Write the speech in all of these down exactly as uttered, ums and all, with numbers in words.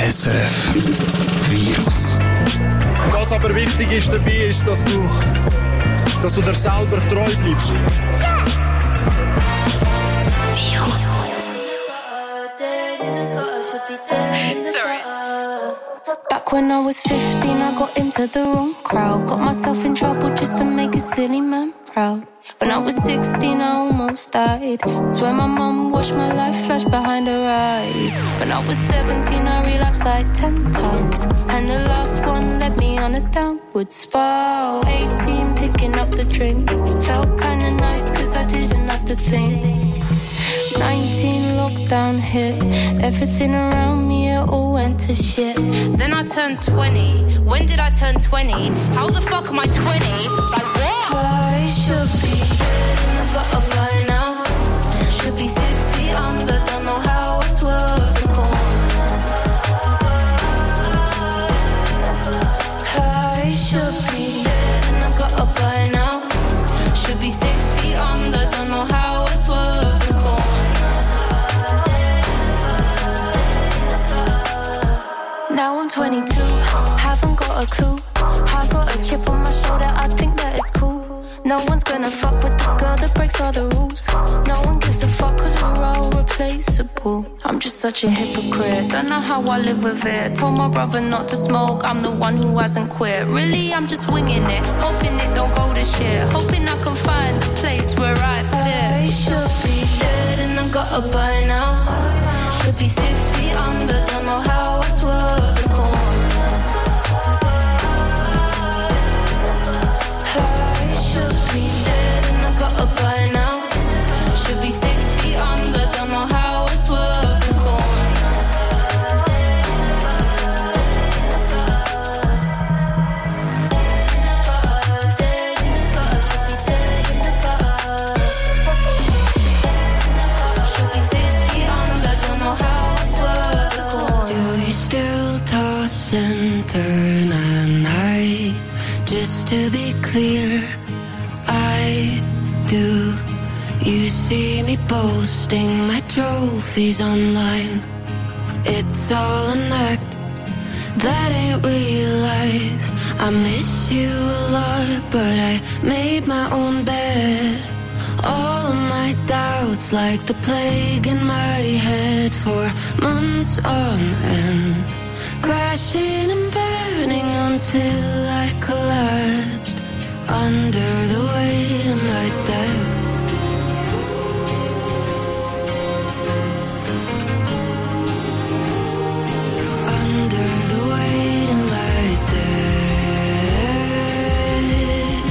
S R F Virus. Was aber wichtig ist dabei, ist, dass du, dass du dir selber treu bleibst. Virus. Back when I was fifteen, I got into the wrong crowd. Got myself in trouble just to make a silly man proud. When I was sixteen, I almost died. Swear my mum watched my life flash behind her eyes. When I was seventeen, I relapsed like ten times. And the last one led me on a downward spiral. eighteen, picking up the drink. Felt kinda nice cause I didn't have to think. nineteen, lockdown hit. Everything around me, it all went to shit. Then I turned twenty. When did I turn twenty? How the fuck am I twenty? Like what? I should be dead and I got up by now. Should be six feet under, don't know how I swerved the corner. I should be dead and I got up by now. Should be six feet under, don't know how I swerved the corner. Now I'm twenty-two, haven't got a clue. I got a chip on my shoulder, I think that it's cool. No one's gonna fuck with the girl that breaks all the rules. No one gives a fuck cause we're all replaceable. I'm just such a hypocrite, don't know how I live with it. Told my brother not to smoke, I'm the one who hasn't quit. Really, I'm just winging it, hoping it don't go to shit. Hoping I can find a place where I fit. I should be dead and I got up by now. Should be six feet under, don't know how I swerved the corner. Should be dead and I got up by now. Should be six feet under, don't know how I swerved the corner. Should be six feet under, don't know how I swerved the corner. Do you still toss and turn at night? Just to be clear, I do. You see me posting my trophies online. It's all an act, that ain't real life. I miss you a lot, but I made my own bed. All of my doubts like the plague in my head for months on end. Crashing and burning until I collapsed under the weight of my death. Under the weight of my death.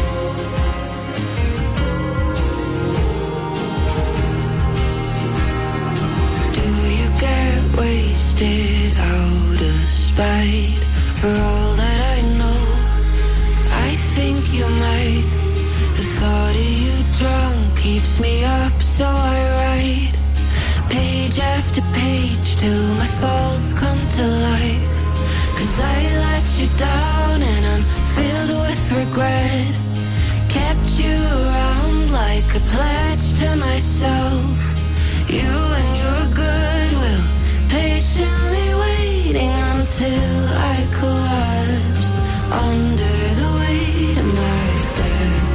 Do you get wasted out of spite for all that I know? I think you might. The thought of you drunk keeps me up, so I write page after page till my faults come to life. Cause I let you down and I'm filled with regret. Kept you around like a pledge to myself. You and your goodwill, patiently waiting until I collapsed under the weight of my death.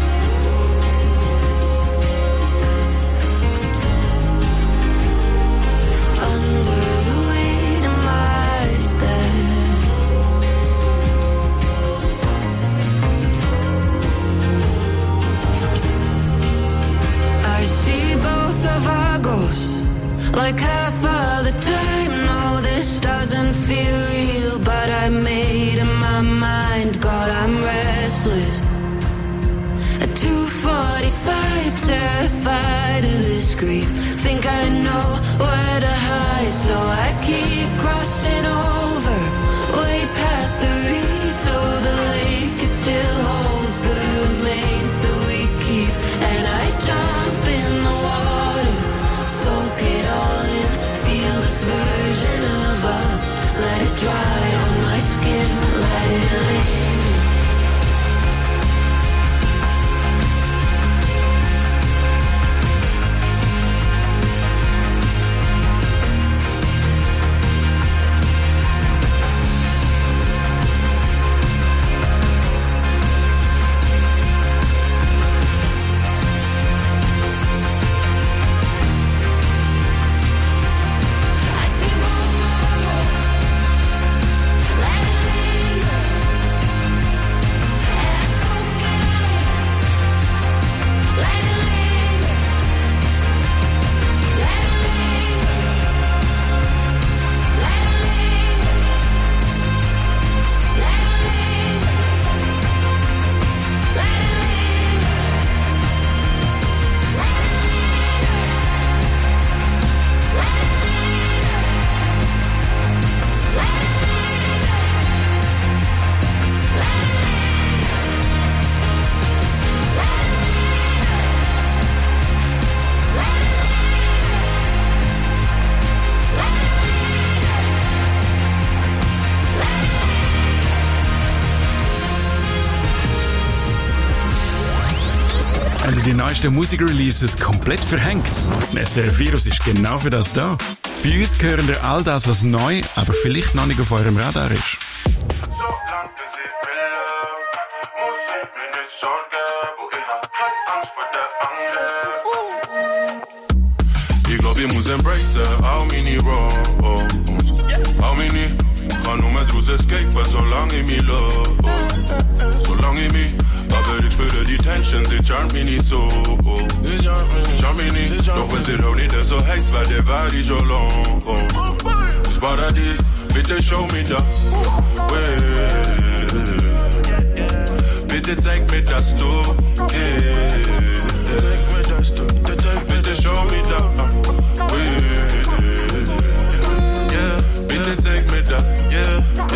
Under the weight of my death. I see both of our ghosts like half of the time. No, this doesn't feel real, but I made up my mind. God, I'm restless. At two forty-five, terrified of this grief. Think I know where to hide, so I keep crossing over, way past the reef, so the lake it still holds the remains that we keep. And I jump in the water, soak it all in, feel this version of us. Let it dry on my skin, let it linger. neuesten Musikreleases komplett verhängt. S R F Virus ist genau für das da. Bei uns gehören dir all das, was neu, aber vielleicht noch nicht auf eurem Radar ist. Ich glaub, ich muss embracen, all meine Wrongs. All meine, kann nur mehr draus escapen, solange ich mich love. Solange ich mich, aber ich spüre die Tension, sie charmt mich nicht so. Charmt mich nicht, doch wenn sie auch nicht so heiß, weil der war ich schon lang. Das Paradies, bitte show me the way. Bitte zeig mir, dass du gehst. Bitte show me the way. Yeah, bitte zeig mir the, yeah,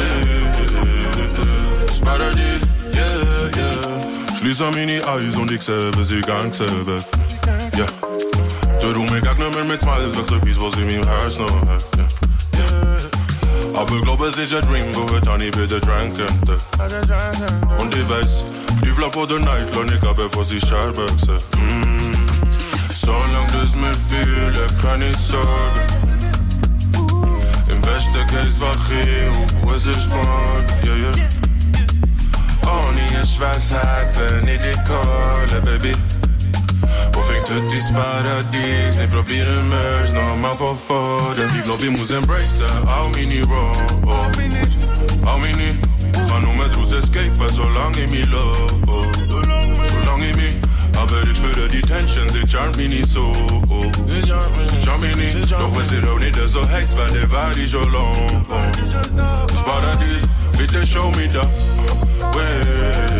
yeah. Das Paradies, yeah, yeah. Schließe meine Eyes und ich sehe, sie ganz selber. Ja, du du mir gar nicht mehr mit Smiles, wirklich etwas, was in meinem Herz noch hat. Aber ich glaube, es ist ein Dream, wo wir dann nicht wieder tranken. Und ich weiß, die Flamme vor der Night, lerne ich ab, bevor sie Scherben sehen. Mm. Solange das mir fühle, keine Sorge. Im besten Case wach ich auf, wo es ist morgen, yeah, yeah. Ohne ein schwaches Herz, wenn ich dich calle, baby. Wo fängt heute das Paradies? Wir probieren es nochmal von vorne. Ich glaub, ich muss embracen, all meine Wrongs. All meine, kann nur mehr draus escapen, solange ich mich love. Solange ich mich, aber ich spüre die Tension, sie charmt mich nicht so. Charmt mich nicht, doch wenn sie auch nicht so heiß, weil der war ich schon lang. Das Paradies, bitte show me the way.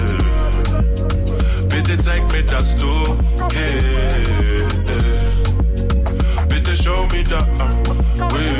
Bitte zeig mir, dass du gehst. Bitte show me the way.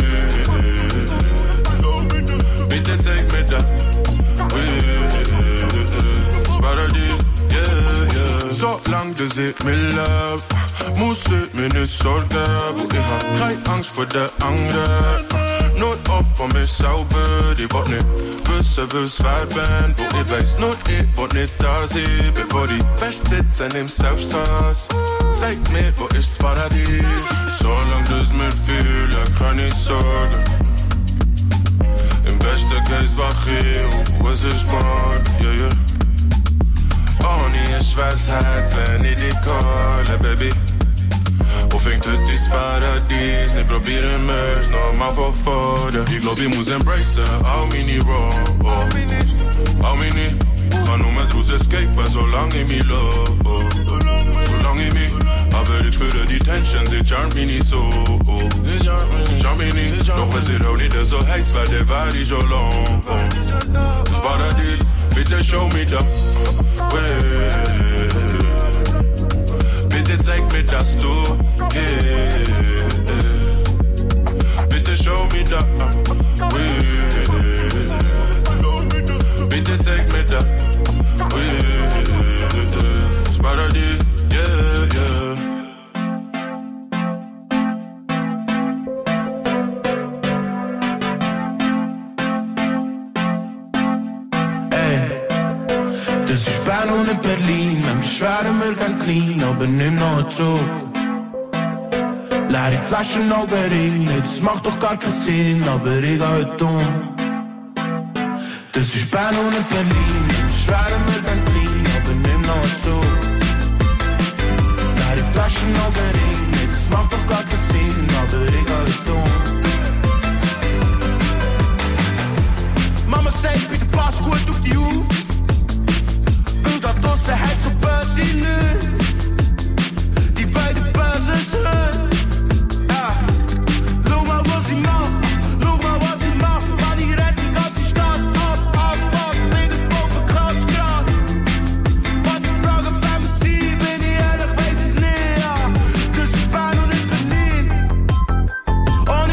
Bitte zeig mir the way. Paradies, yeah, yeah. Solange du sie mir love, muss ich mir nicht sorgen. Wo ich hab keine Angst vor der anderen. Nur auf von mir sauber, die wollt nicht wissen, wie's wert bin. Wo ich weiß, nur ich wollt nicht da sein, bevor die festsitzen im Selbsthass. Zeig mir, wo ist das Paradies? Solange du's mir fühle, keine Sorgen. Im besten Case wach ich auf, wo es ist morgen, yeah, yeah. Ohne ein schwaches Herz, wenn ich dich calle, baby. Wo fängt heute das Paradies? Wir probieren es nochmal von vorne. Ich glaub, ich muss embracen, all meine Wrongs. All meine, kann nur mehr draus escapen, solange ich mich love. Solange ich mich, aber ich spüre die Tension, sie charmt mich nicht so. Charmt mich nicht, doch wenn sie auch nicht so heiß, weil der war ich schon lang. Das Paradies, bitte show me the way. Bitte zeig mir, dass du gehst. Bitte show me the way. Bitte zeig mir the way. Das Paradies, yeah, yeah. Das ist Bern und in Berlin, manchmal schweren wir gern clean, aber nimm noch einen Zug. Leere Flaschen oben rein, das macht doch gar keinen Sinn, aber ich geh heute um. Das ist Bern und in Berlin, manchmal schweren wir gern clean, aber nimm noch einen Zug. Leere Flaschen oben rein, das macht doch gar keinen Sinn, aber ich geh heute um. Mama sagt, bitte pass gut auf die auf. Da draussen hat so böse Leute, die beiden böse sind. Ja, schau mal, was ich mach, schau mal, was ich mach. Mann, ich rette die ganze Stadt ab, ab, ab, bin ich voll verkracht grad. Was ich frage beim Sie, bin ich ehrlich, weiß es nicht, ja. Das ist Bern und in Berlin. Und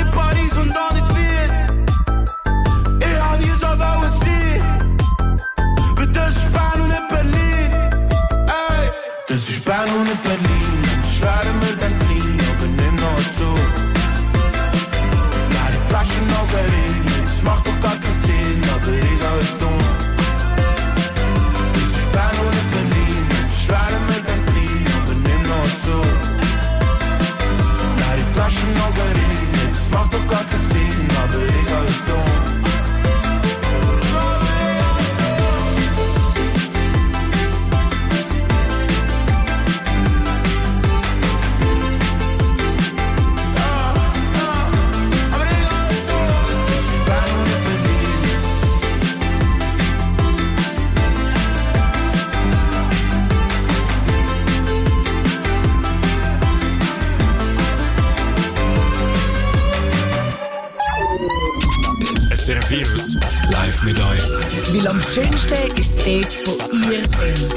S R F Virus live mit euch. Weil am schönsten ist es dort, wo ihr seid.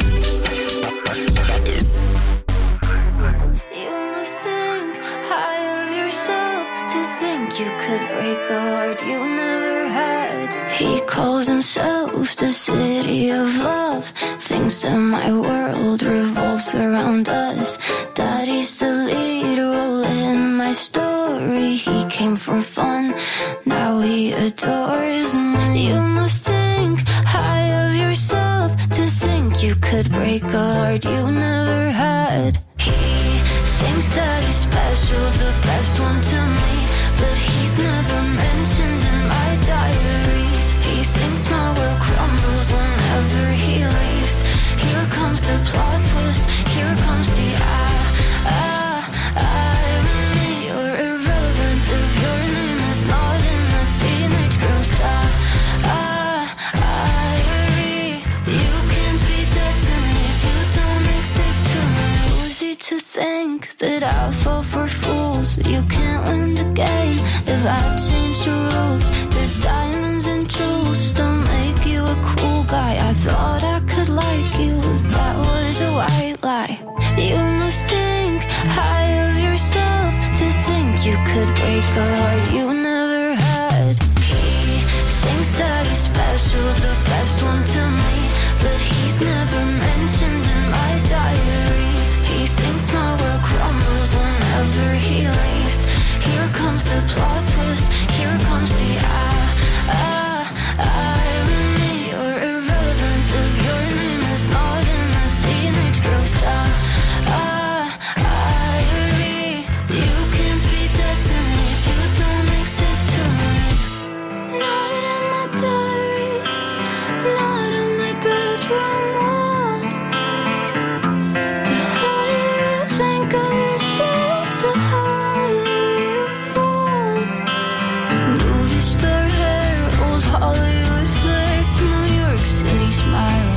You could break a heart you never had. He calls himself the city of love. Thinks that my world revolves around us. Daddy's the lead role in my story. He came for fun, now he adores me. You must think high of yourself to think you could break a heart you never had. He thinks that he's special, the best one to me. But he's never mentioned in my diary. He thinks my world crumbles whenever he leaves. Here comes the plot twist, here comes the ah, ah, irony. You're irrelevant if your name is not in the teenage girl's diary. You can't be dead to me if you don't exist to me. Easy to think that I fall for fools. You can't win the game if I change the rules. The diamonds and jewels don't make you a cool guy. I thought I could like you, that was a white lie. You must think high of yourself to think you could break a heart you never had. He thinks that he's special, the best one to me. But he's never mentioned in my diary. He thinks my world crumbles whenever he leaves. Here comes the plot twist, here comes the ah, ah, irony. You're irrelevant if your name is not in the teenage girl's diary. You can't be dead to me if you don't exist to me. Not in my diary, not on my bedroom wall. The higher you think of yourself, the higher you fall. Movie star hair, old Hollywood flick, New York City smile.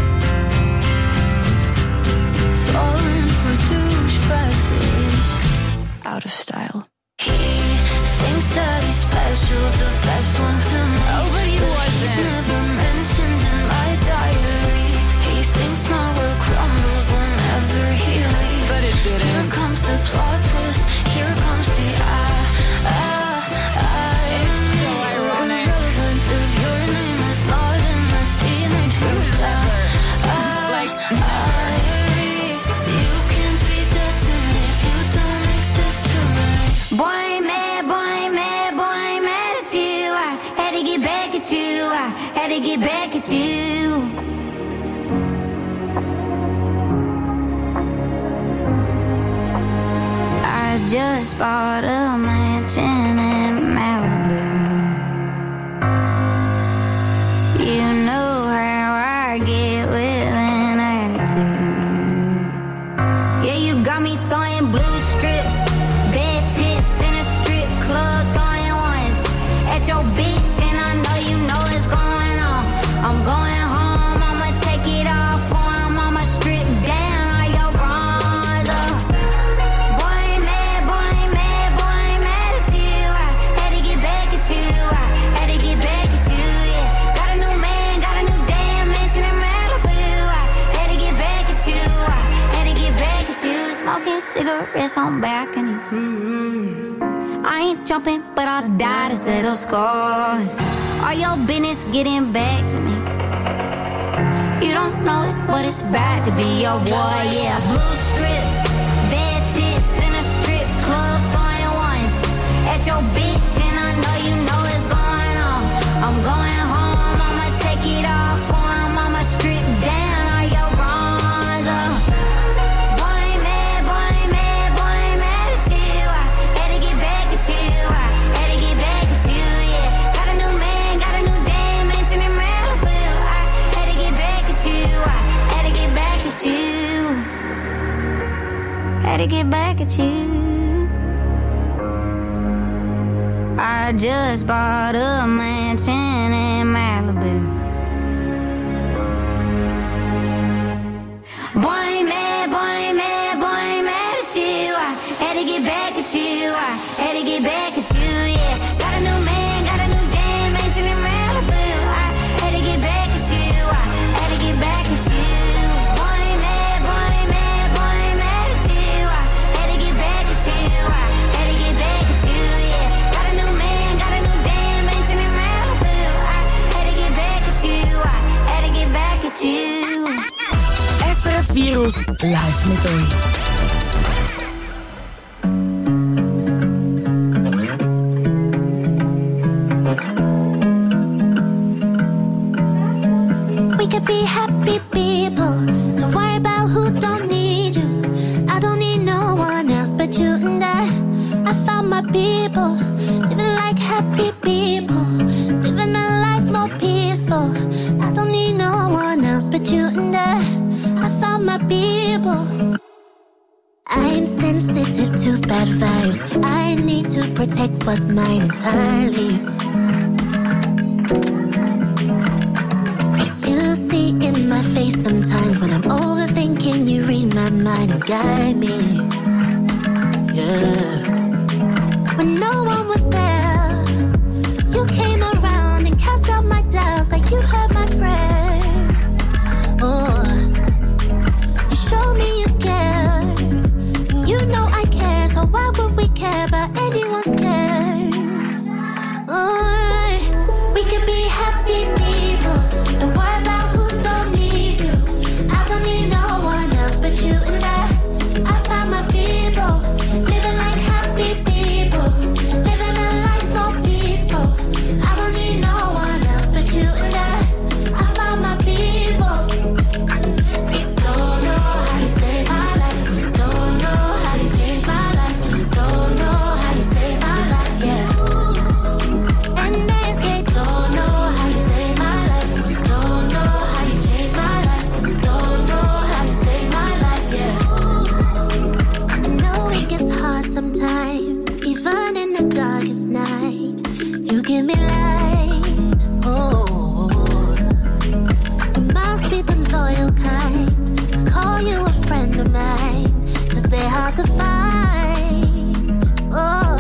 Falling for douchebags is out of style. He thinks that he's special, the best one to me. Oh, but he wasn't. He's never mentioned in my diary. He thinks my world crumbles whenever he leaves. But it didn't. Here comes the plot twist, here comes the ah, ah, ah. It's so ironic. Irrelevant if your name is not in the teenage girl's diary. You can't be dead to me if you don't exist to me. Boy, I'm mad, boy, I'm mad, boy, I'm mad at you. I had to get back at you, I had to get back at you. I just bought a mansion in Malibu. You know how I get with an attitude. Yeah, you got me throwing blue strips, bad tits in a strip club, throwing ones at your bitch, and I know you know what's going on. I'm going home, I'ma take it off for him, I'ma strip down all your bronze. Boy, I'm mad, boy, I'm mad, boy, I'm mad at you. I had to get back at you, I had to get back at you, yeah. Got a new man, got a new damn mansion in Malibu. I had to get back at you, I had to get back at you. Smoking cigarettes on balconies. Mm-hmm. I ain't jumping, but I'll die to settle scores. All your business getting back to me. You don't know it, but it's bad to be your boy, yeah. Blue strips, bad tits in a strip club, throwing ones at your bitch, and I know you know what's going on. I'm going home, I'ma take it off for him, I'ma strip down all your bronze. Boy, I'm mad, boy, I'm mad, boy, I'm mad at you. I had to get back at you, I had to get back at you, yeah. Got a new man, got a new damn mansion in Malibu. I had to get back at you, I had to get back at you. Had to get back at you. I just bought a mansion in Malibu. Boy, I'm mad, boy, I'm mad, boy, I'm mad at you. I had to get back at you, I had to get back at you, yeah. Got a new man, got a new damn mansion in Virus live mit euch. We could be happy people. Don't worry about who don't need you. I don't need no one else but you and I. I found my people, living like happy people, living a life more peaceful. I don't need no one else but you and I. I found my people. I'm sensitive to bad vibes. I need to protect what's mine entirely. You see in my face sometimes when I'm overthinking, you read my mind and guide me. Yeah. When no one was there, you came around and cast out my doubts like you heard my prayers. Oh, you showed me you care, and you know I care, so why would we care about anyone's cares? Oh, we could be happy people. Don't worry about who don't need you. I don't need no one else but you and I. I found my people, living like happy people, living a life more peaceful. I don't need no one else but you and I. I found my people. Don't know how you save my life. Don't know how you change my life. Don't know how you save my life, yeah. And they say don't know how you save my life. Don't know how you change my life. Don't know how you save my life, yeah. I know it gets hard sometimes, even in the darkest night. You give me light, oh. You must be the loyal kind. I call you a friend of mine, 'cause they're hard to find, oh.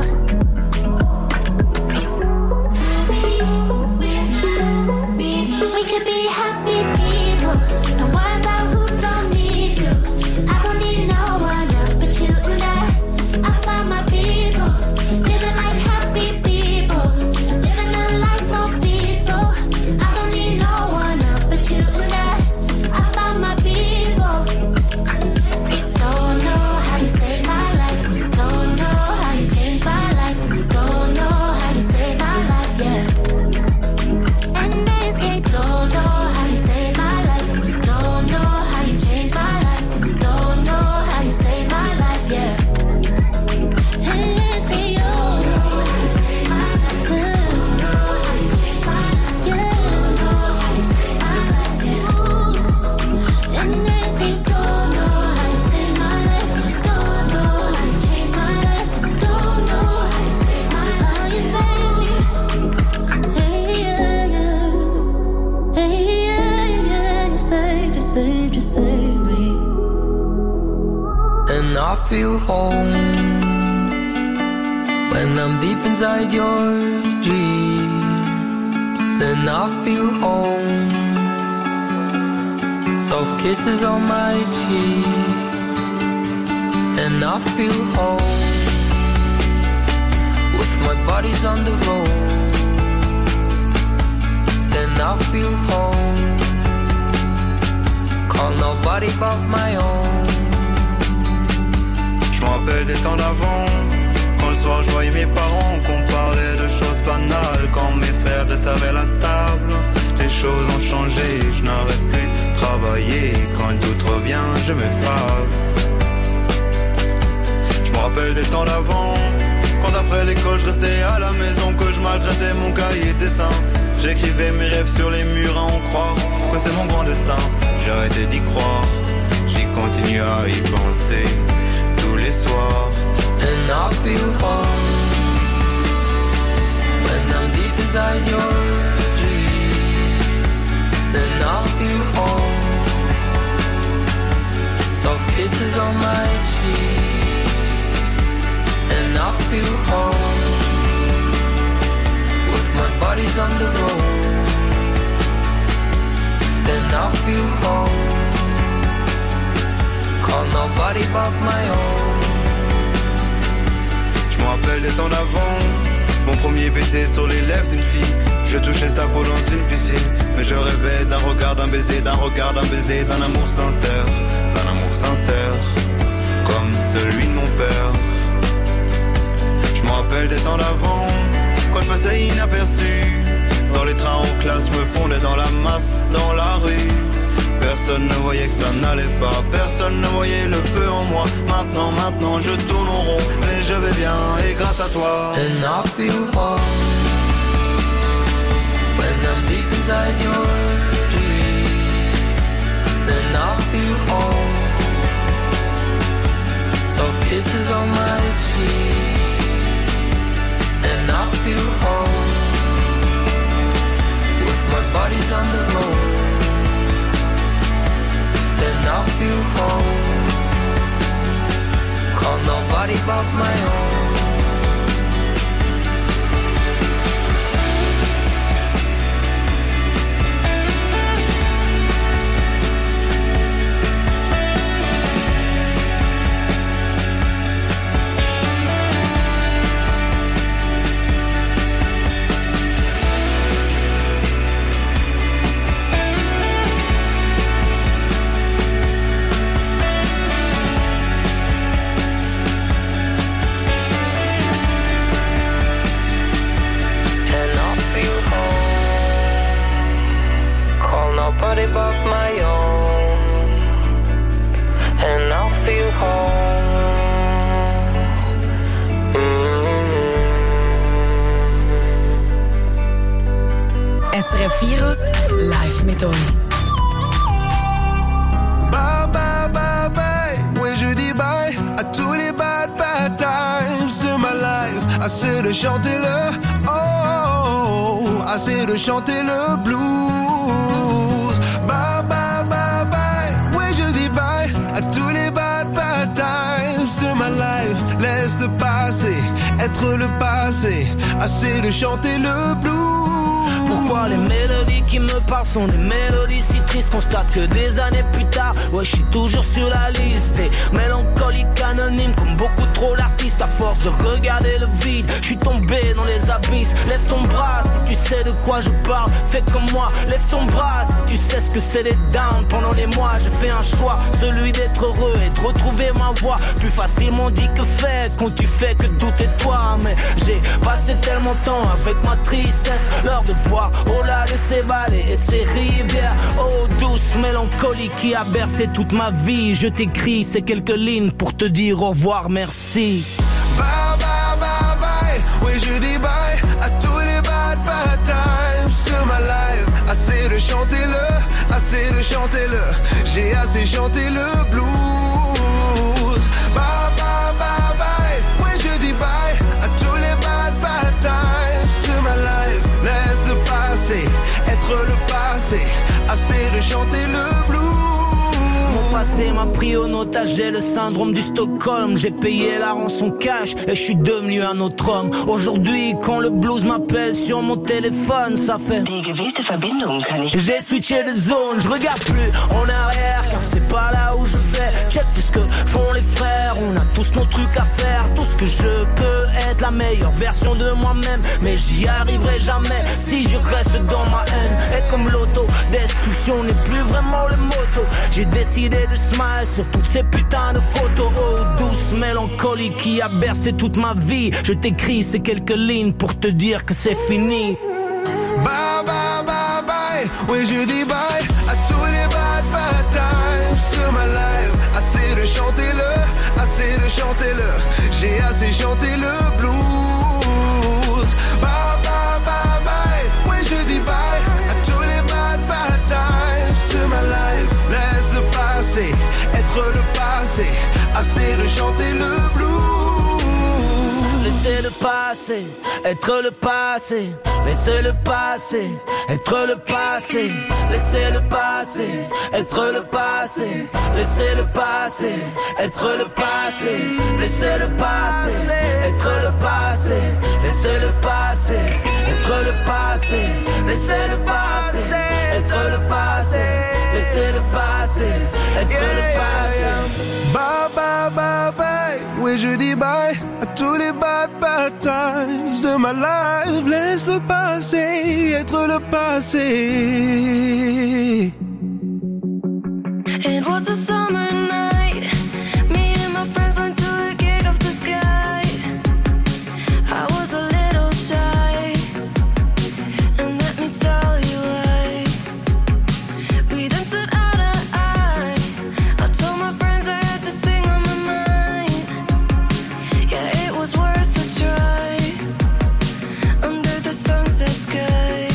We could be happy people. Don't worry about who don't need you. I don't need no one else but you and I. I found my people, living like happy people, living a life more peaceful. I don't need no one else but you and I. I found my people. Don't know how you save my life. Don't know how you change my life. Don't know how you save my life, yeah. And they say don't know how you save my life. Don't know how you change my life. Don't know how you save my life, yeah. And they say oh, how you save my life. Don't know how you change my life, yeah. Don't know how you save my life, yeah. And they say don't know how you save my life. Don't know how you change my life. Don't know how you save my life. How you save me. Hey, yeah, yeah. Hey, yeah, yeah. You saved, you saved, you saved me. And I feel home when I'm deep inside your dreams. And I feel home, soft kisses on my cheek. And I feel home with my body's on the road. Then I feel home, call nobody but my own. Je me rappelle des temps d'avant, quand le soir je voyais mes parents, qu'on parlait de choses banales, quand mes frères desservaient la table. Les choses ont changé, je n'arrête plus de travailler, quand le doute revient je m'efface. Je me rappelle des temps d'avant, quand après l'école je restais à la maison, que je maltraitais mon cahier de dessin. J'écrivais mes rêves sur les murs à en croire que c'est mon grand destin. J'ai arrêté d'y croire, j'y continue à y penser tous les soirs. And I feel home when I'm deep inside your dreams. And I feel home, soft kisses on my cheek. And I feel home with my body's on the road. Then I feel home, call nobody but my own. Je me rappelle des temps d'avant, Mon premier baiser sur les lèvres d'une fille. Je touchais sa peau dans une piscine. Mais je rêvais d'un regard, d'un baiser, d'un regard, d'un baiser, d'un amour sincère, d'un amour sincère, comme celui de mon père. Je me rappelle des temps d'avant, quand je passais inaperçu. Dans les trains en classe, je me fondais dans la masse, dans la rue. Personne ne voyait que ça n'allait pas, personne ne voyait le feu en moi. Maintenant, maintenant, je tourne en rond, mais je vais bien, et grâce à toi. And I feel home when I'm deep inside your dreams. And I feel home, soft kisses on my cheek. And I feel home, with my body's on the road. Then I feel home, call nobody but my own. Nobody but my own, and I'll feel home. Mm-hmm. S R F Virus live mit euch. Bye bye bye bye, oui je dis bye à tous les bad bad times de ma life. Assez de chanter le oh, oh, oh, assez de chanter le blues. Bye bye bye bye, oui je dis bye à tous les bad bad times de ma life. Laisse le passé être le passé, assez de chanter le blues. Pourquoi les mélodies qui me parlent sont des mélodies si tristes? Constate que des années plus tard, ouais je suis toujours sur la liste. Des mélancoliques anonymes comme beaucoup trop d'artistes. À force de regarder le vide, je suis tombé dans les abysses. Lève ton bras si tu sais de quoi je parle. Fais comme moi, lève ton bras si tu sais ce que c'est les downs. Pendant des mois j'ai fait un choix, celui d'être heureux et de retrouver ma voix. Plus facilement dit que fait quand tu fais que douter de toi. Mais j'ai passé tellement de temps avec ma tristesse, l'heure de voir au-delà de ces vallées et de ces rivières. Oh douce mélancolie qui a bercé toute ma vie. Je t'écris ces quelques lignes pour te dire au revoir, merci. Bye bye bye bye, oui je dis bye à tous les bad bad times de ma life. Assez de chanter le, assez de chanter le, j'ai assez chanté le blues. Bye bye bye bye, oui je dis bye à tous les bad bad times de ma life. Laisse le passé être le passé, assez de chanter le blues. Mon passé m'a pris au otage, j'ai le syndrome du Stockholm. J'ai payé la rançon cash et je suis devenu un autre homme. Aujourd'hui quand le blues m'appelle sur mon téléphone, ça fait j'ai switché de zone, je regarde plus en arrière car c'est pas là où je vais. Check tout ce que font les frères, on a tous nos trucs à faire. Tout ce que je peux être la meilleure version de moi-même, mais j'y arriverai jamais si je reste dans ma haine. Et comme l'auto-destruction n'est plus vraiment le motto, j'ai décidé de smile sur toutes ces putains de photos. Oh douce mélancolie qui a bercé toute ma vie. Je t'écris ces quelques lignes pour te dire que c'est fini. Bye bye bye bye, oui je dis bye à tous les bad bad times de ma life. Assez de chanter le, assez de chanter le, j'ai assez chanté le blues. Bye bye bye bye, oui je dis bye à tous les bad bad times de ma life. Laisse le passé être le passé, assez de chanter le blues. Laissez le passé être le passé, laissez le passé être le passé, laissez le passé être le passé, laissez le passé être le passé, laissez le passé être le passé, laissez le passé être le passé, laissez le passé être le passé, laissez le passé être le passé. Bye bye bye bye, Oui, je dis bye à tous les bad, bad times de ma life. Laisse le passé être le passé. It was a summer night. Me and my friends went to a gig off the sky. I was a little shy, and let me tell you why. We then stood eye to eye. I told my friends I had this thing on my mind. Yeah, it was worth a try. Under the sunset sky.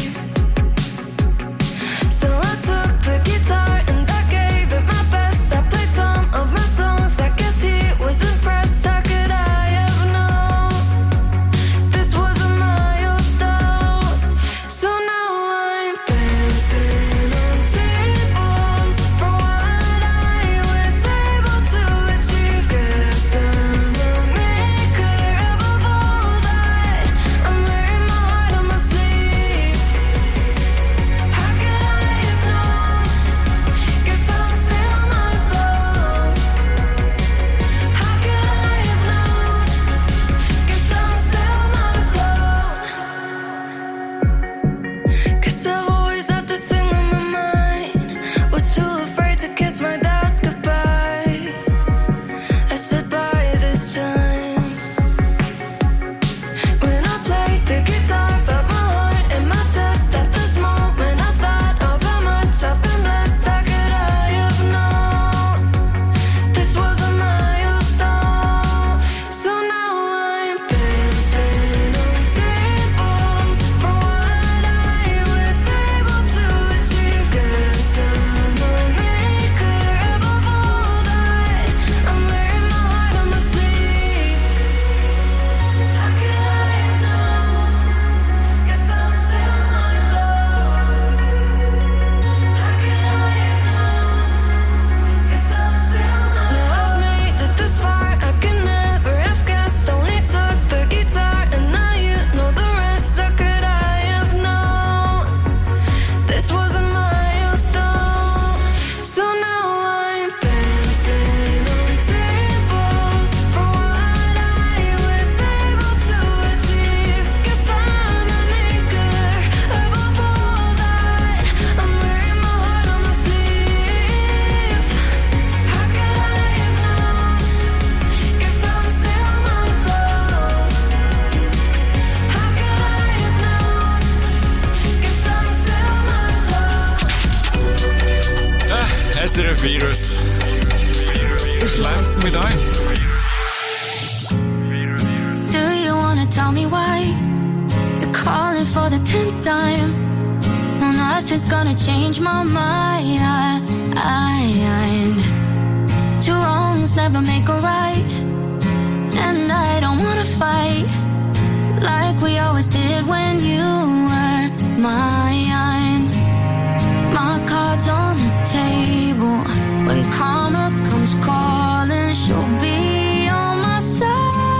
So I took the guitar and I gave it my best. I played some of my songs. I guess he was impressed. How could I have known this was a milestone? So now I'm dancing on tables for what I was able to achieve. Guess I'm a maker above all that. I'm wearing my heart on my sleeve. How could I have known? Guess I'm still not blown. How could I have known? Guess I'm still not blown. Cause I've always had this thing on my mind. Was too afraid to kiss my doubts goodbye. I said bye this time. When I played the guitar, felt my heart in my chest. At this moment I thought of how much I've been blessed. How could I have known this was a milestone? So now I'm dancing on tables for what I was able to achieve. Guess I'm a maker above all that. I'm wearing my heart on my sleeve. How could I have known? Guess I'm still not blown. How could I have known? Guess I'm still not blown. Now I've made it this far, I could never have guessed. Only took the guitar and now you know the rest. How could I have known this was a milestone? So now I'm dancing on tables for what I was able to achieve. Guess I'm a maker above all that. I'm wearing my heart on my sleeve. How could I have known? Guess I'm still not blown. How could I have known? Guess I'm still not blown. Ah, S R F Virus. Es läuft mit euch. Do you wanna tell me why you're calling for the tenth time? Well, nothing's gonna change my mind. Two wrongs never make a right, and I don't wanna fight like we always did when you were mine. My cards on the table. When karma comes calling, she'll be on my side.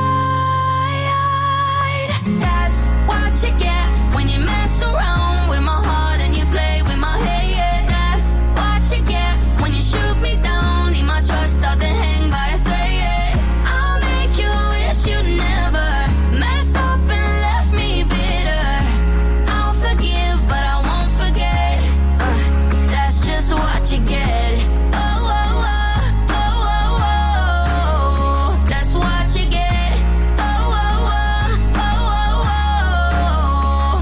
That's what you get when you mess around with my heart and you play with my head. That's what you get when you shoot me down. Need my trust out to hang by a thread. I'll make you wish you never messed up and left me bitter. I'll forgive, but I won't forget. Uh, that's just what you get. Oh, oh, oh, oh, oh, oh. That's what you get. Oh, oh, oh, oh, oh,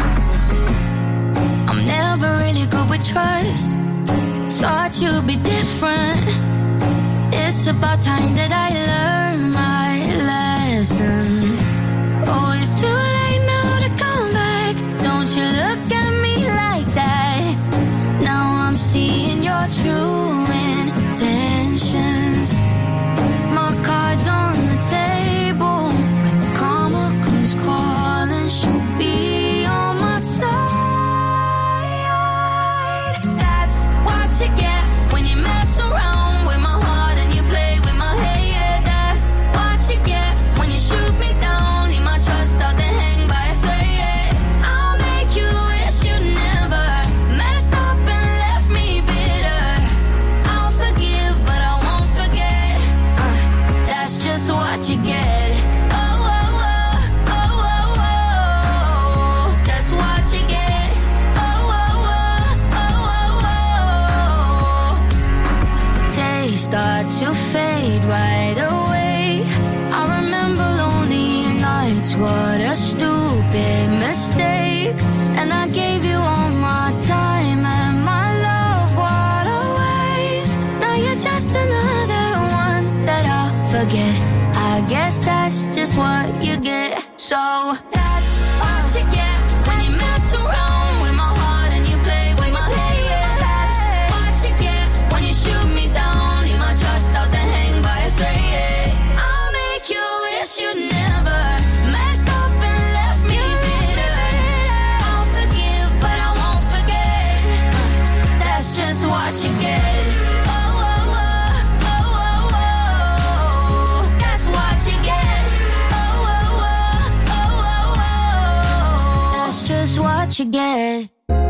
oh. I'm never really good with trust. Thought you'd be different. It's about time that I learn my lesson. Oh, it's too late now to come back. Don't you look at me like that. Now I'm seeing your true intentions. My cards on the table. When karma comes calling, she'll be on my side. That's what you get when you mess around with my heart and you play with my head. That's what you get when you shoot me down. Need my trust out to hang by a thread. I'll make you that's just what you get. So that's what you get when you mess around with my heart and you play with my head. Yeah, that's what you get when you shoot me down. Leave my trust out to hang by a thread. Yeah. I'll make you wish you never messed up and left me bitter. I'll forgive, but I won't forget. That's just what you get. What you get.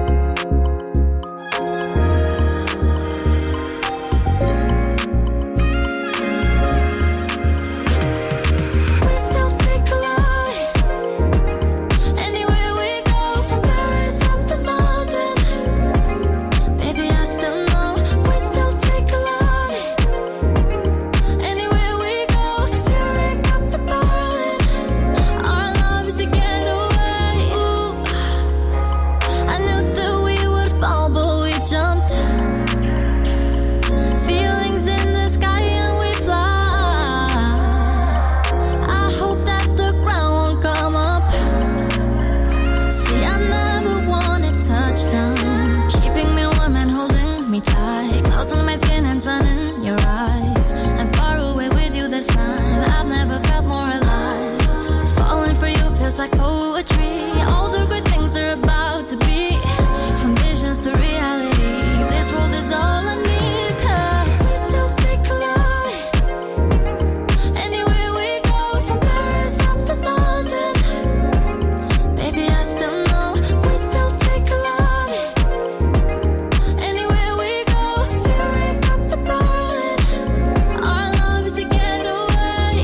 Like poetry, all the good things are about to be. From visions to reality, this world is all I need. Cause we still take a life anywhere we go, from Paris up to London. Baby, I still know we still take a life anywhere we go, Zurich up to Berlin. Our love is to get away.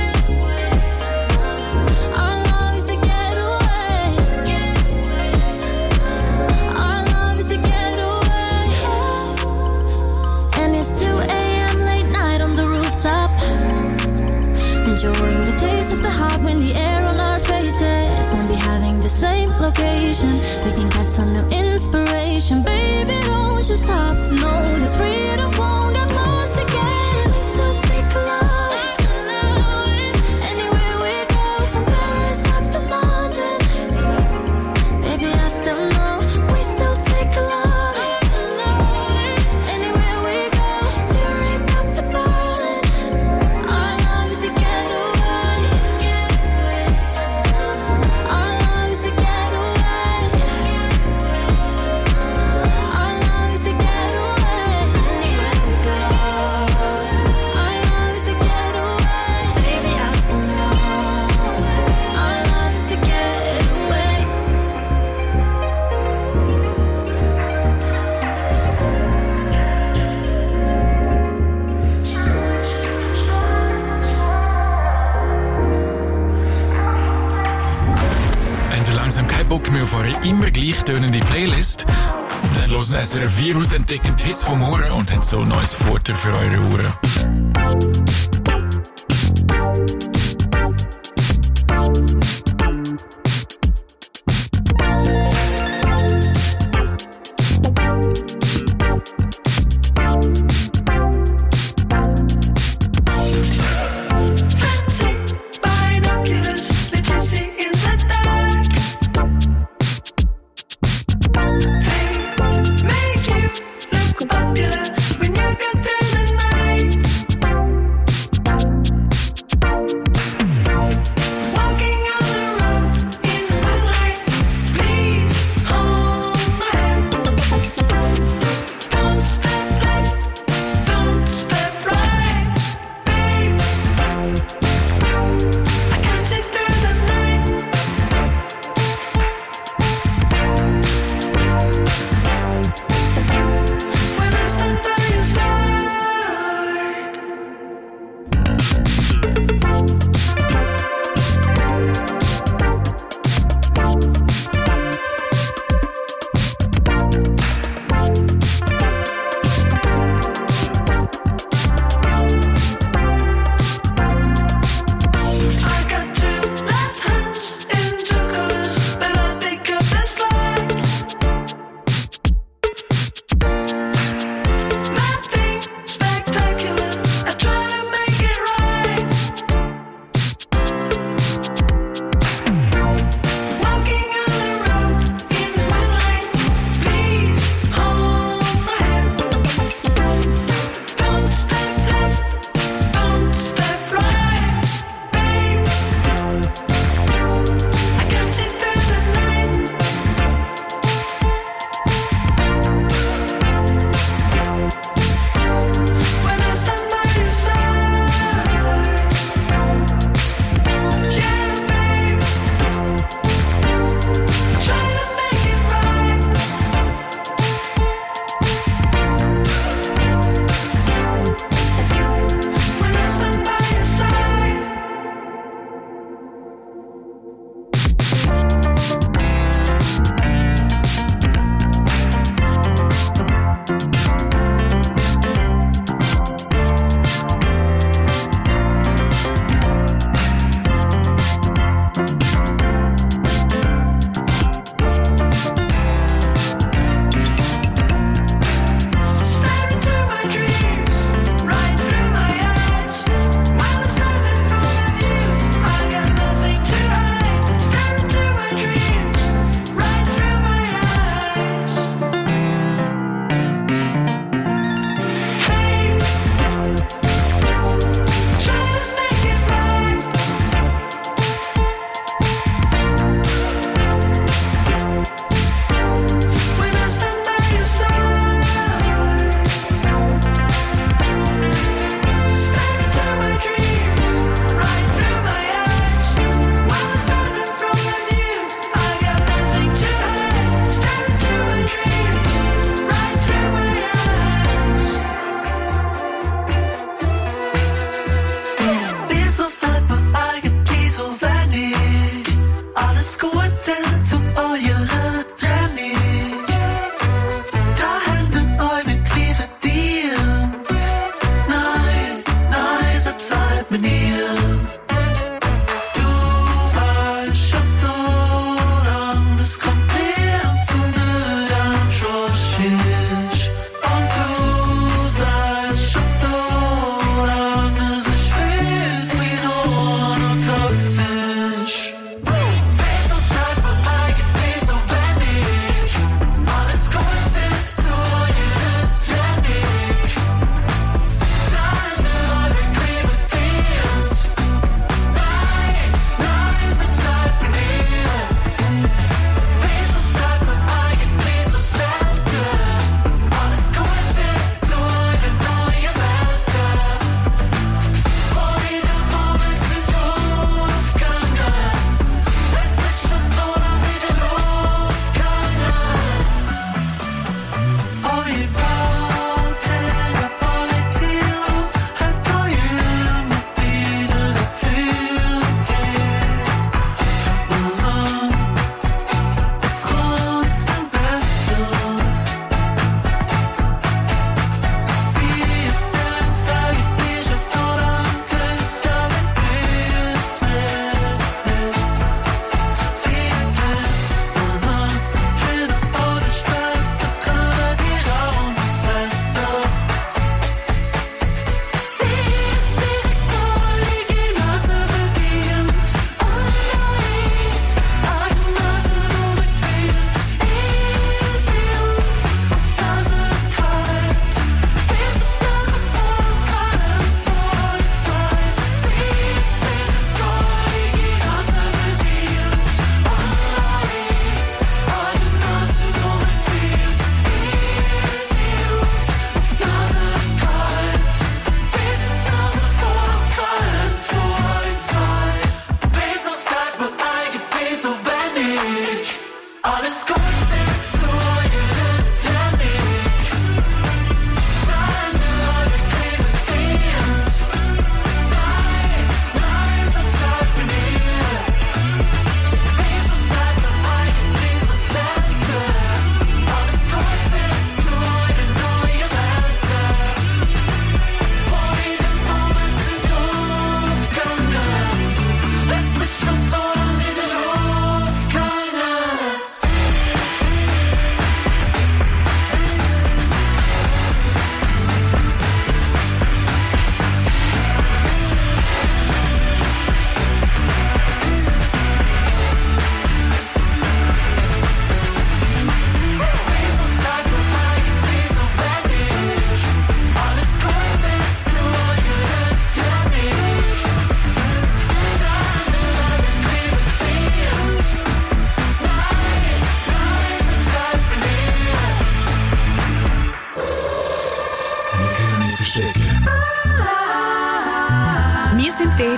Our love is to get enjoying the taste of the hot windy air on our faces. Won't be having the same location. We can catch some new inspiration. Baby, don't you stop. No, this freedom won't get lost again. We still take a life anywhere we go, from Paris up to London. Baby, I still know we still take a life anywhere we go, Zurich up to Berlin. Our love is to get Bock mehr auf eure immer gleich tönende Playlist? Dann hören S R F Virus entdecken die Hits vom Ohren und haben so ein neues Futter für eure Ohren. Popular when you got through the night.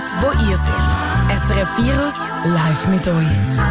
dort, wo ihr seid. S R F Virus live mit euch.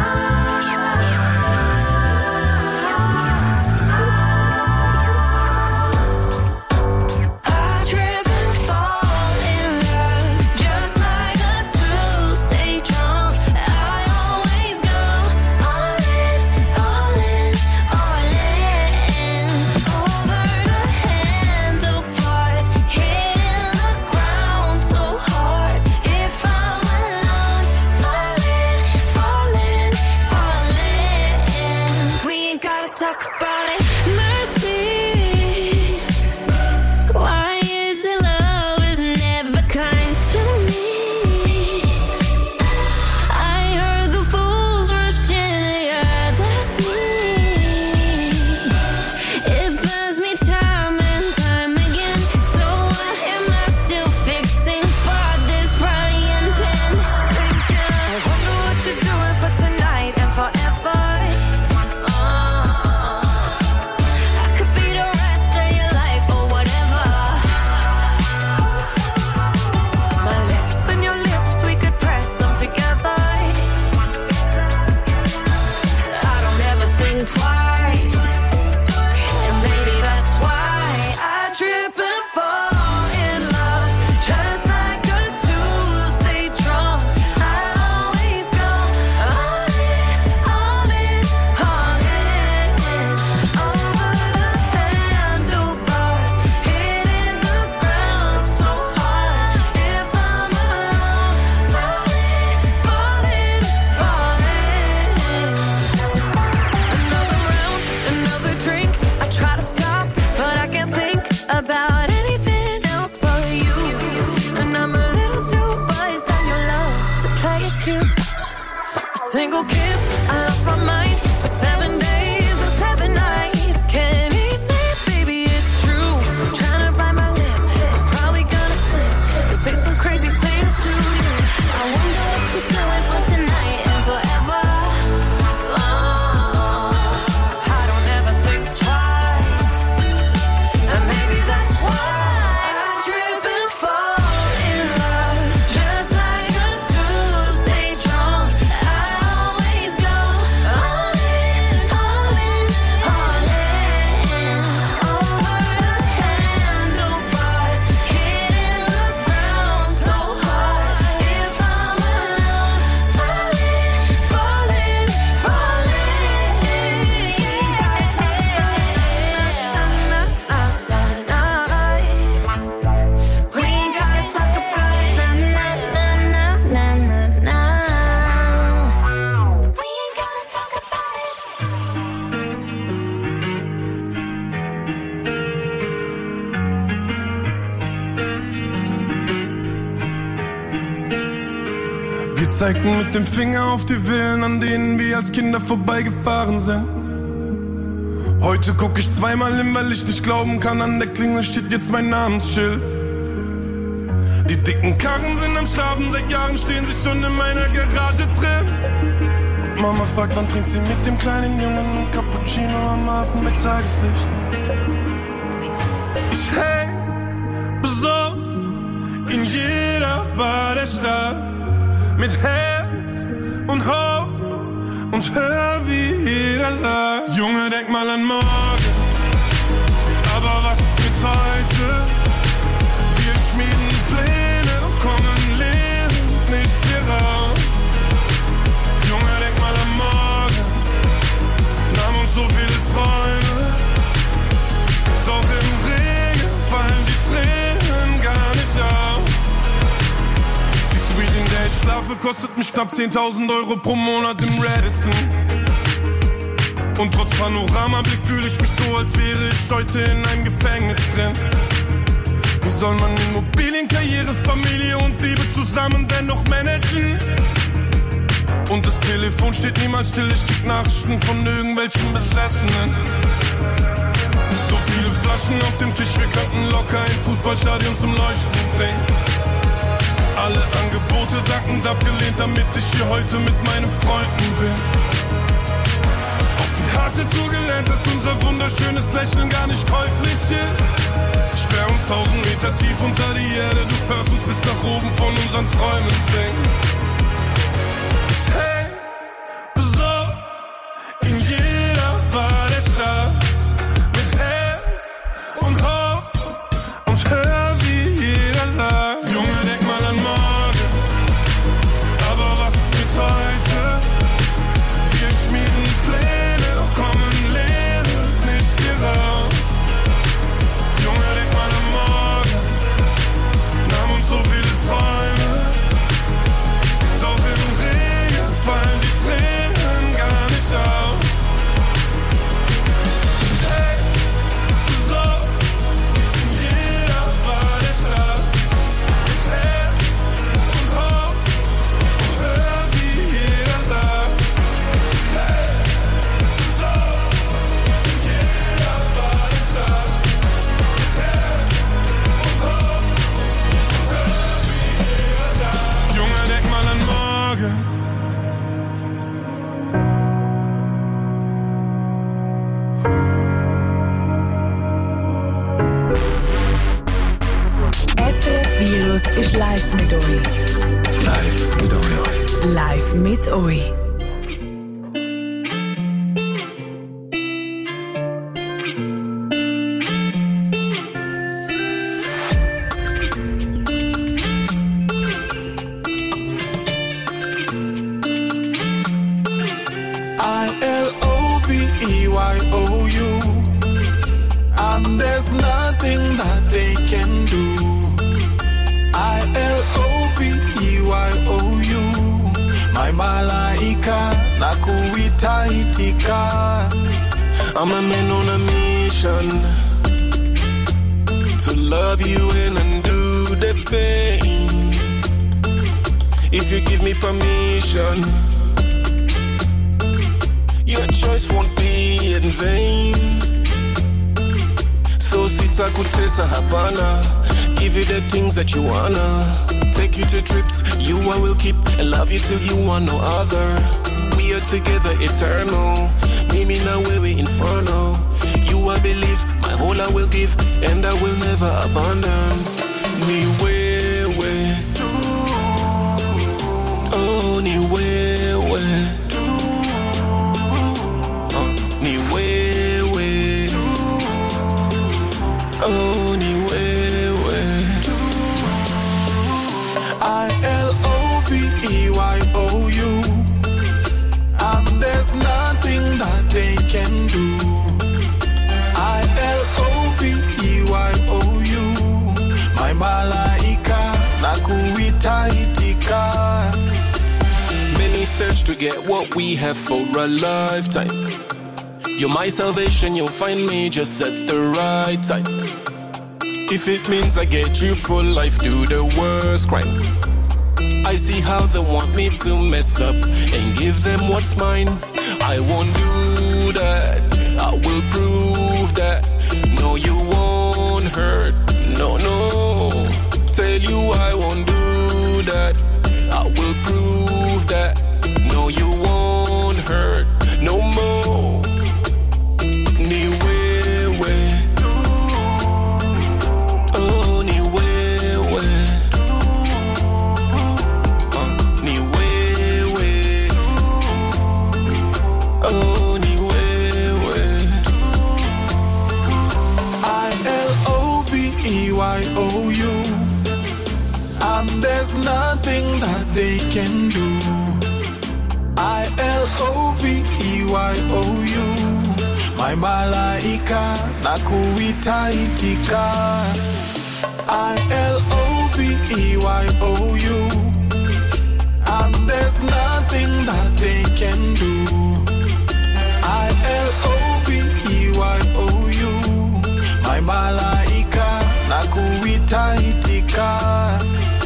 Zeigten mit dem Finger auf die Villen, an denen wir als Kinder vorbeigefahren sind. Heute guck ich zweimal hin, weil ich nicht glauben kann, an der Klingel steht jetzt mein Namensschild. Die dicken Karren sind am Schlafen, seit Jahren stehen sie schon in meiner Garage drin. Und Mama fragt, wann trinkt sie mit dem kleinen Jungen ein Cappuccino am Hafen mit Tageslicht. Ich häng besoffen in jeder Bar der Stadt. Mit Herz und Hoffnung und hör, wie jeder sagt: Junge, denk mal an morgen, aber was ist mit heute? Wir schmieden Pläne, doch kommen lebend nicht hier raus. Junge, denk mal an morgen, nahmen uns so viele Träume, doch im Regen fallen die Tränen gar nicht auf. In der ich schlafe, kostet mich knapp zehntausend Euro pro Monat im Radisson. Und trotz Panoramablick fühle ich mich so, als wäre ich heute in einem Gefängnis drin. Wie soll man Immobilien, Karriere, Familie und Liebe zusammen dennoch managen? Und das Telefon steht niemals still, ich krieg Nachrichten von irgendwelchen Besessenen. So viele Flaschen auf dem Tisch, wir könnten locker ein Fußballstadion zum Leuchten bringen. Alle Angebote dankend abgelehnt, damit ich hier heute mit meinen Freunden bin. Auf die harte Tour gelernt, dass unser wunderschönes Lächeln gar nicht käuflich ist. Sperr uns tausend Meter tief unter die Erde, du hörst uns bis nach oben von unseren Träumen Virus ist live mit euch. Live mit euch. Live mit euch. I'm a man on a mission to love you and undo the pain. If you give me permission, your choice won't be in vain. So sitakutesa hapana, give you the things that you wanna. Take you to trips, you I will keep, and love you till you want no other. We are together eternal. Mimi na wewe inferno. You I believe, my whole I will give, and I will never abandon. Ni wewe tu, oh ni wewe tu, oh, ni wewe tu, oh ni wewe tu. I L O V E Y O U. Um, there's nothing that they can do. I L O V E Y O U. My malaika nakuita itika. Many search to get what we have for a lifetime. You're my salvation, you'll find me just at the right time. If it means I get you for life, do the worst crime. I see how they want me to mess up and give them what's mine. I won't do that, I will prove that. No, you won't hurt, no, no. Tell you I won't do that, I will prove that. No, you won't hurt, no more. Ni wewe, oh ni wewe. Oh, ni wewe. I L O V E Y O U. Um, there's nothing that they can do. I L O V E Y O U. My malaika nakuita itika. I L O V E Y O U. Um, there's nothing that they can do. I L O V E Y O U. My malaika nakuita itika.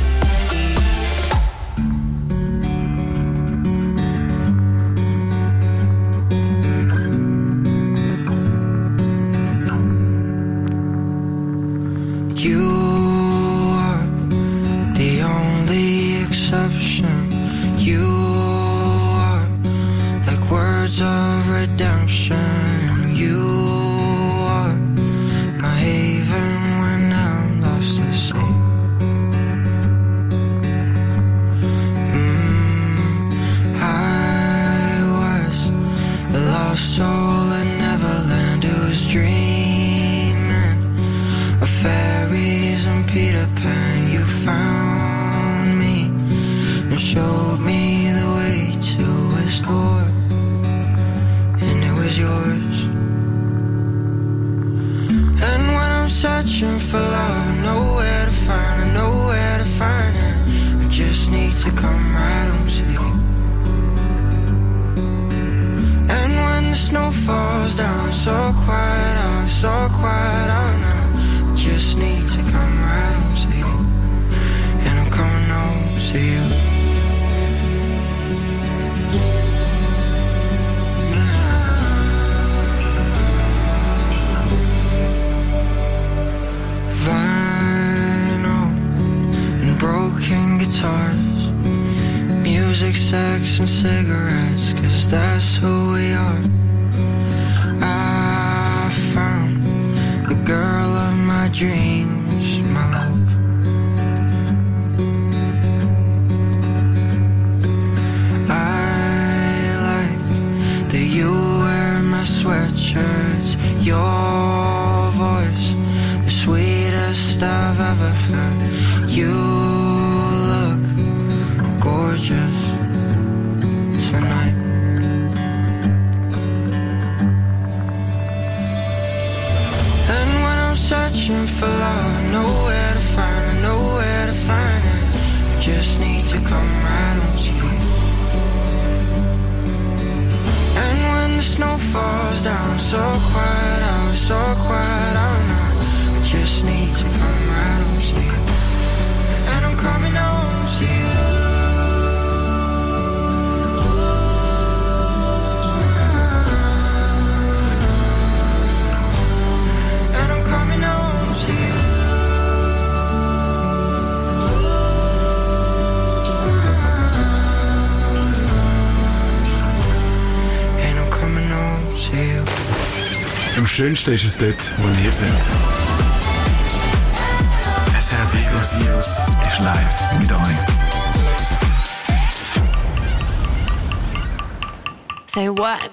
You are the only exception. You are like words of redemption. And you are my haven when I'm lost at sea. Mm, I was a lost soul in Neverland who was dreaming of fairies and Peter Pan. You found me and showed me the way to a store, and it was yours. And when I'm searching for love, I know where to find it, I know where to find it. I just need to come right home to you. And when the snow falls down, so quiet out, so quiet out now. I just need to come right home to you, and I'm coming home to you. Vinyl and broken guitars, music, sex and cigarettes, 'cause that's who we are. I found the girl of my dreams, my love. words, your voice, the sweetest I've ever heard. You look gorgeous tonight. And when I'm searching for love, I know where to find it, I know where to find it. I just need to come right on to you. And when the snow falls down, so quiet out, so quiet out now. I just need to come right home to you. And I'm coming home to you. And I'm coming home to you. Am schönsten ist es dort, wo ihr seid. S R F Virus ist live mit euch. Say what?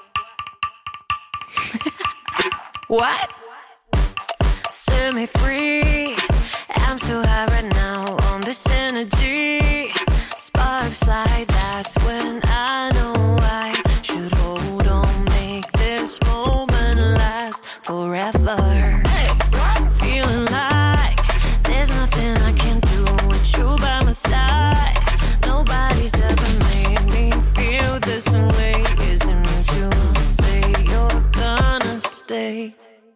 What? Set me free. I'm so high right now on this energy. Sparks fly, that's when I know I should hold on, make this moment last forever. Feeling like there's nothing I can do with you by my side. Nobody's ever made me feel this way. Is it mutual? Say you're gonna stay.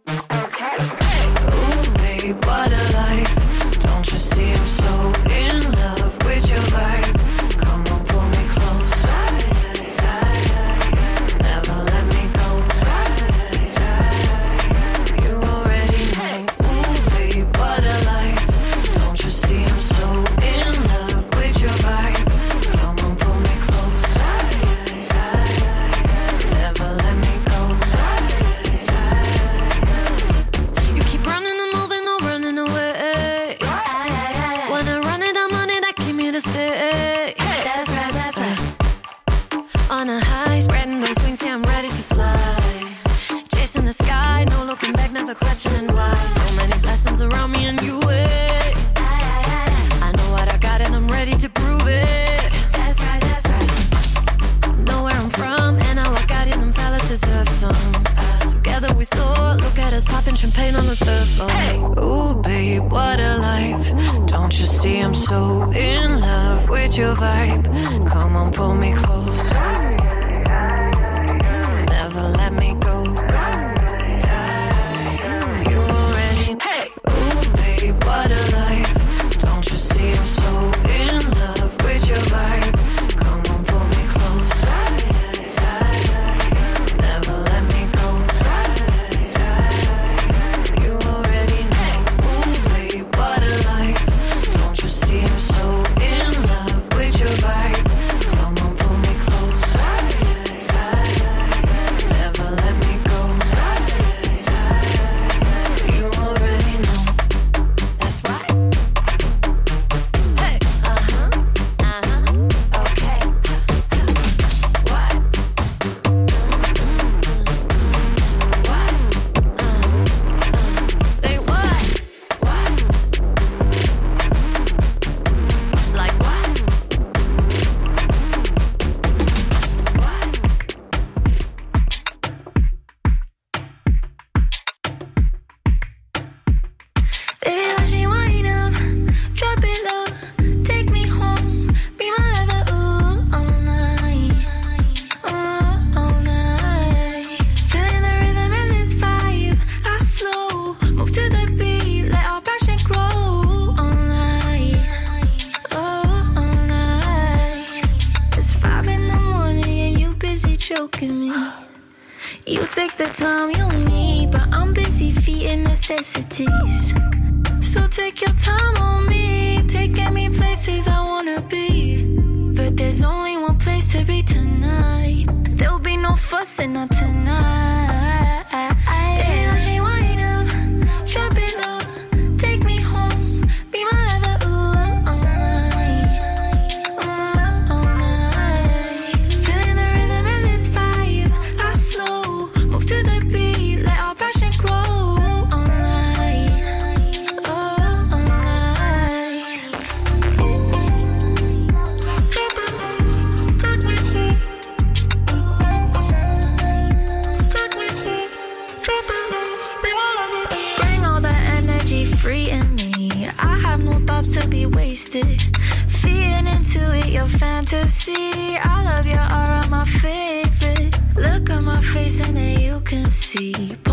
Ooh, babe, what a life. Don't you see I'm so in love with your vibe. Come on, pull me close. Never let me go. You already know. Ooh, babe, what a life. Don't you see I'm so in love with your vibe. Come on, pull me close. Never let me go. You keep running and moving, no running away. Wanna run it, I'm on it, I came here to stay. That's right, that's right. On a high, spreading those wings, yeah, I'm ready to fly. Chasing the sky, no looking back, never questioning why. So many blessings around me and you, eh. I know what I got and I'm ready to prove it. That's right, that's right. Know where I'm from and how I got it, them fellas deserve some. Uh, together we soar, look at us popping champagne on the third floor. Ooh, babe, what a life. Don't you see I'm so in love with your vibe. Come on, pull me close. Never let me go. You already know. Ooh, babe, what a life. Don't you see I'm so in love with your vibe. Come on, pull me close. Never let me go. You already know. Ooh, babe, what a life. Don't you see I'm so in love with your vibe. Come on, pull me close. Never let me go. You already know. That's right. Hey, uh-huh, uh-huh, okay. What? What? Uh, say what? What? Like what? Baby, watch me wind up, drop it low, take me home, be my lover, ooh, all night, ooh, all night. Feeling the rhythm in this vibe, I flow, move to the beat, let our passion grow, all night, oh, all night. It's five in the morning and you busy choking me. You take the time you need, but I'm busy feeding necessities. So take your time on me, taking me places I wanna be. But there's only one place to be tonight. There'll be no fussing, not tonight. Hey, watch me wind up, drop it low, take me home, be my lover, ooh, all night, ooh, all night. Feeling the rhythm in this vibe, I flow, move to the beat. wasted. Feeding into it, your fantasy. I love your aura, my favorite. Look at my face and then you can see.